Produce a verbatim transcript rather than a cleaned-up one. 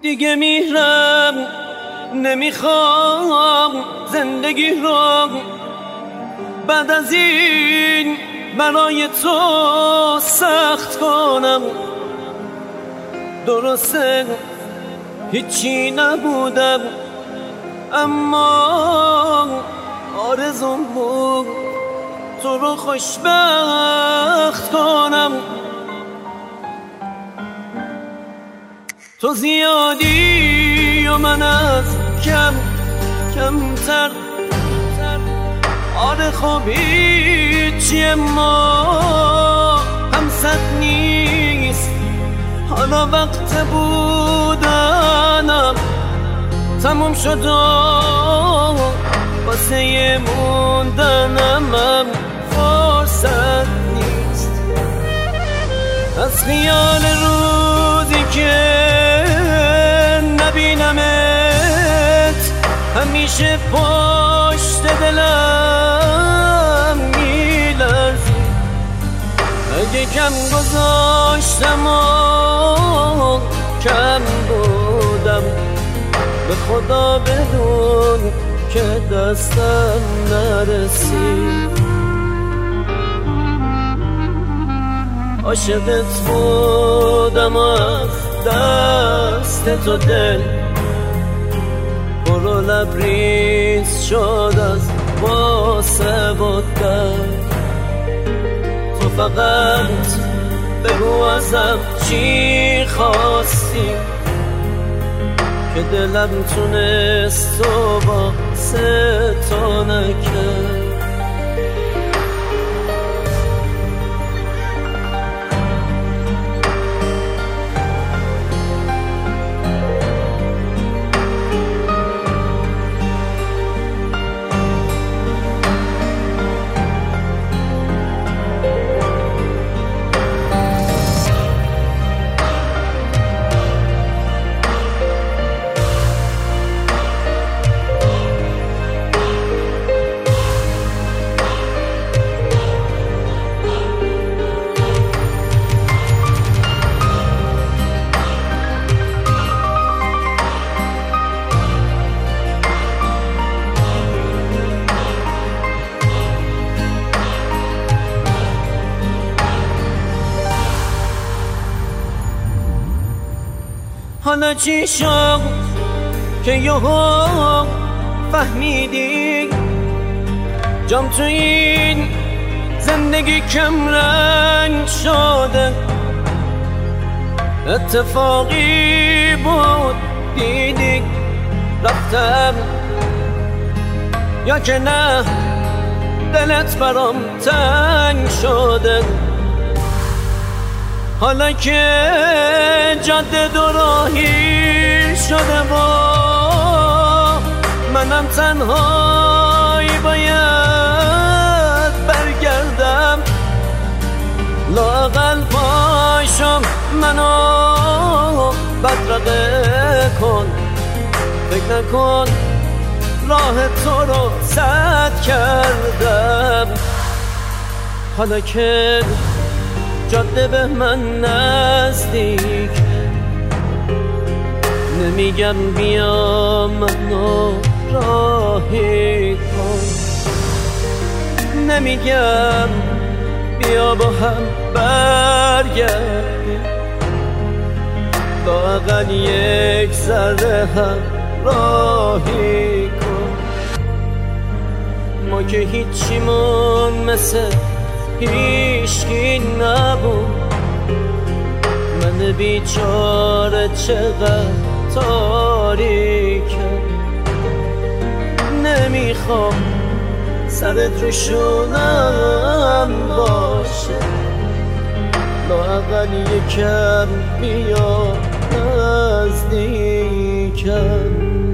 دیگه میرم، نمیخوام زندگی رو بعد از این برای تو سخت کنم. درسته هیچی نبودم، اما آرزوم بود تو رو خوشبخت کنم. تو زیادی و من از کم کمتر. آره خب هیچی ما هم صد نیست. حالا وقت بودنم تموم شد و واسه موندنم هم فرصت نیست. از خیال روزی که نبینمت همیشه پشت دلم میلرزی. اگه کم گذاشتم و کم بودم، به خدا بدون که دستم نرسید. عاشقت بودم از دست تو دل پر و لبریز شد از واسه و درد. تو فقط بگو ازم چی خواستی که دلم تونست تو واسه تو نکرد. حالا چی شد که یهو فهمیدی جام تو این زندگی کم رنگ شده؟ اتفاقی بود دیدی رفتم، یا که نه دلت برام تنگ شده؟ حالا که جاده دو راهی شده و منم تنهایی باید برگردم، لااقل پاشم منو بدرقه کن. فکر نکن راه تو رو سد کردم. حالا که جاده به من نزدیک، نمیگم بیا منو راهی کن، نمیگم بیا با هم برگردیم، لااقل یک ذره هم راهی کن. ما که هیچیمون مثل هیچکی نبود، من بیچاره چقدر تاریکم. نمیخوام سرت رو شونم باشه، لااقل یکم بیا نزدیکم.